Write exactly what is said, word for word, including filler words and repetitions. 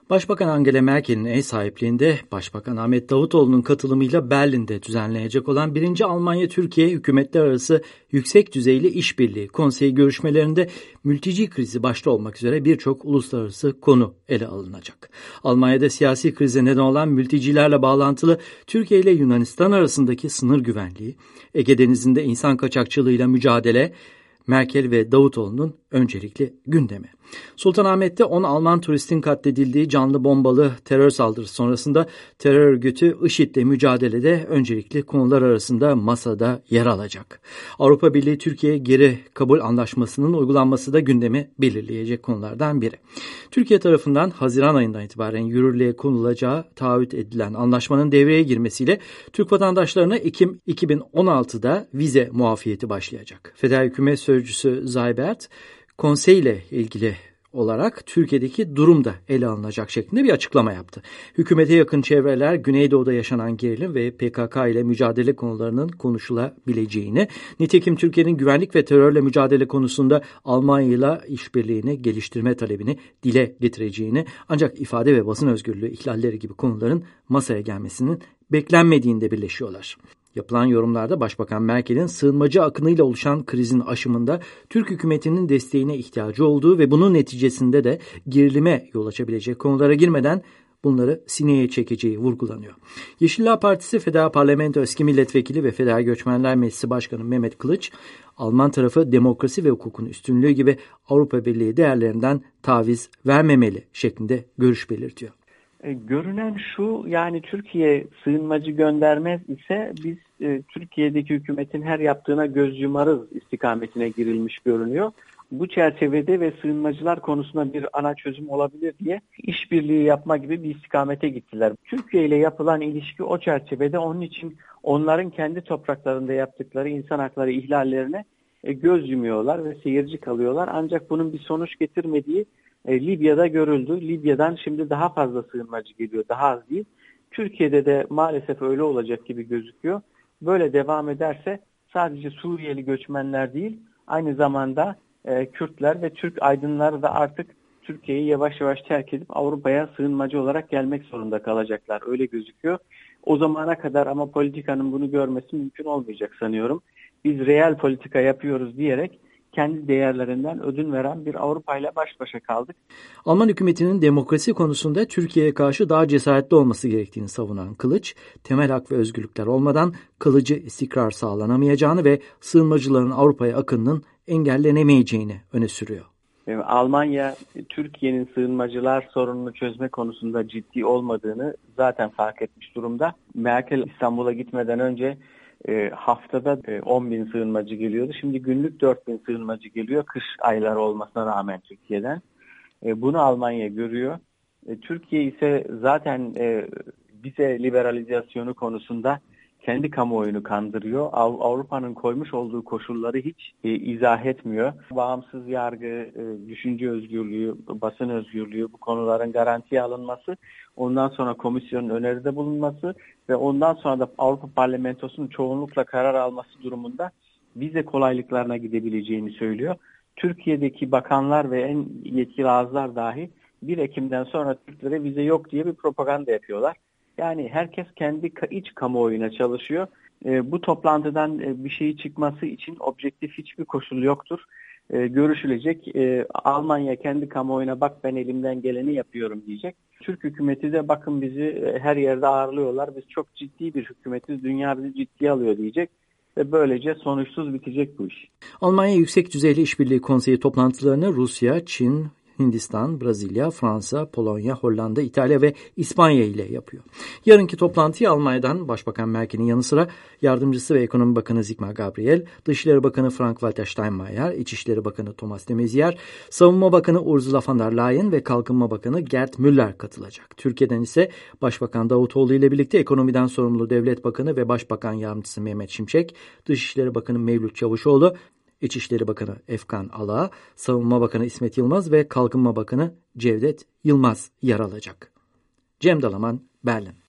Başbakan Angela Merkel'in ev sahipliğinde Başbakan Ahmet Davutoğlu'nun katılımıyla Berlin'de düzenlenecek olan birinci Almanya-Türkiye hükümetler arası yüksek düzeyli işbirliği konseyi görüşmelerinde mülteci krizi başta olmak üzere birçok uluslararası konu ele alınacak. Almanya'da siyasi krize neden olan mültecilerle bağlantılı Türkiye ile Yunanistan arasındaki sınır güvenliği, Ege Denizi'nde insan kaçakçılığıyla mücadele, Merkel ve Davutoğlu'nun öncelikli gündemi. Sultanahmet'te on Alman turistin katledildiği canlı bombalı terör saldırısı sonrasında terör örgütü IŞİD'le mücadelede öncelikli konular arasında masada yer alacak. Avrupa Birliği Türkiye geri kabul anlaşmasının uygulanması da gündemi belirleyecek konulardan biri. Türkiye tarafından Haziran ayından itibaren yürürlüğe konulacağı taahhüt edilen anlaşmanın devreye girmesiyle Türk vatandaşlarına Ekim iki bin on altıda vize muafiyeti başlayacak. Federal Hükümet Sözcüsü Zaybert, konseyle ilgili olarak Türkiye'deki durum da ele alınacak şeklinde bir açıklama yaptı. Hükümete yakın çevreler Güneydoğu'da yaşanan gerilim ve P K K ile mücadele konularının konuşulabileceğini, nitekim Türkiye'nin güvenlik ve terörle mücadele konusunda Almanya ile işbirliğini geliştirme talebini dile getireceğini, ancak ifade ve basın özgürlüğü ihlalleri gibi konuların masaya gelmesinin beklenmediğinde birleşiyorlar. Yapılan yorumlarda Başbakan Merkel'in sığınmacı akınıyla oluşan krizin aşımında Türk hükümetinin desteğine ihtiyacı olduğu ve bunun neticesinde de gerilime yol açabilecek konulara girmeden bunları sineye çekeceği vurgulanıyor. Yeşiller Partisi Federal Parlamento Eski Milletvekili ve Federal Göçmenler Meclisi Başkanı Mehmet Kılıç, Alman tarafı demokrasi ve hukukun üstünlüğü gibi Avrupa Birliği değerlerinden taviz vermemeli şeklinde görüş belirtiyor. E, görünen şu, yani Türkiye sığınmacı göndermez ise biz e, Türkiye'deki hükümetin her yaptığına göz yumarız istikametine girilmiş görünüyor. Bu çerçevede ve sığınmacılar konusunda bir ana çözüm olabilir diye işbirliği yapma gibi bir istikamete gittiler. Türkiye ile yapılan ilişki o çerçevede, onun için onların kendi topraklarında yaptıkları insan hakları ihlallerine e, göz yumuyorlar ve seyirci kalıyorlar. Ancak bunun bir sonuç getirmediği E, Libya'da görüldü. Libya'dan şimdi daha fazla sığınmacı geliyor. Daha az değil. Türkiye'de de maalesef öyle olacak gibi gözüküyor. Böyle devam ederse sadece Suriyeli göçmenler değil, aynı zamanda e, Kürtler ve Türk aydınları da artık Türkiye'yi yavaş yavaş terk edip Avrupa'ya sığınmacı olarak gelmek zorunda kalacaklar. Öyle gözüküyor. O zamana kadar ama politikanın bunu görmesi mümkün olmayacak sanıyorum. Biz reel politika yapıyoruz diyerek kendi değerlerinden ödün veren bir Avrupa ile baş başa kaldık. Alman hükümetinin demokrasi konusunda Türkiye'ye karşı daha cesaretli olması gerektiğini savunan Kılıç, temel hak ve özgürlükler olmadan kalıcı istikrar sağlanamayacağını ve sığınmacıların Avrupa'ya akınının engellenemeyeceğini öne sürüyor. Almanya, Türkiye'nin sığınmacılar sorununu çözme konusunda ciddi olmadığını zaten fark etmiş durumda. Merkel İstanbul'a gitmeden önce E, haftada e, on bin sığınmacı geliyordu. Şimdi günlük dört bin sığınmacı geliyor. Kış ayları olmasına rağmen Türkiye'den. E, bunu Almanya görüyor. E, Türkiye ise zaten e, vize liberalizasyonu konusunda kendi kamuoyunu kandırıyor. Av, Avrupa'nın koymuş olduğu koşulları hiç e, izah etmiyor. Bağımsız yargı, e, düşünce özgürlüğü, basın özgürlüğü, bu konuların garantiye alınması, ondan sonra komisyonun öneride bulunması ve ondan sonra da Avrupa Parlamentosu'nun çoğunlukla karar alması durumunda vize kolaylıklarına gidebileceğini söylüyor. Türkiye'deki bakanlar ve en yetkili ağızlar dahi bir Ekim'den sonra Türklere vize yok diye bir propaganda yapıyorlar. Yani herkes kendi iç kamuoyuna çalışıyor. E, bu toplantıdan e, bir şey çıkması için objektif hiçbir koşul yoktur. E, görüşülecek. E, Almanya kendi kamuoyuna bak ben elimden geleni yapıyorum diyecek. Türk hükümeti de bakın bizi e, her yerde ağırlıyorlar. Biz çok ciddi bir hükümetiz. Dünya bizi ciddiye alıyor diyecek. Ve böylece sonuçsuz bitecek bu iş. Almanya Yüksek Düzeyli İşbirliği Konseyi toplantılarını Rusya, Çin, Hindistan, Brezilya, Fransa, Polonya, Hollanda, İtalya ve İspanya ile yapıyor. Yarınki toplantıyı Almanya'dan Başbakan Merkel'in yanı sıra Yardımcısı ve Ekonomi Bakanı Sigmar Gabriel, Dışişleri Bakanı Frank-Walter Steinmeier, İçişleri Bakanı Thomas de Maizière, Savunma Bakanı Ursula von der Leyen ve Kalkınma Bakanı Gerd Müller katılacak. Türkiye'den ise Başbakan Davutoğlu ile birlikte Ekonomiden Sorumlu Devlet Bakanı ve Başbakan Yardımcısı Mehmet Şimşek, Dışişleri Bakanı Mevlüt Çavuşoğlu, İçişleri Bakanı Efkan Ala, Savunma Bakanı İsmet Yılmaz ve Kalkınma Bakanı Cevdet Yılmaz yer alacak. Cem Dalaman, Berlin.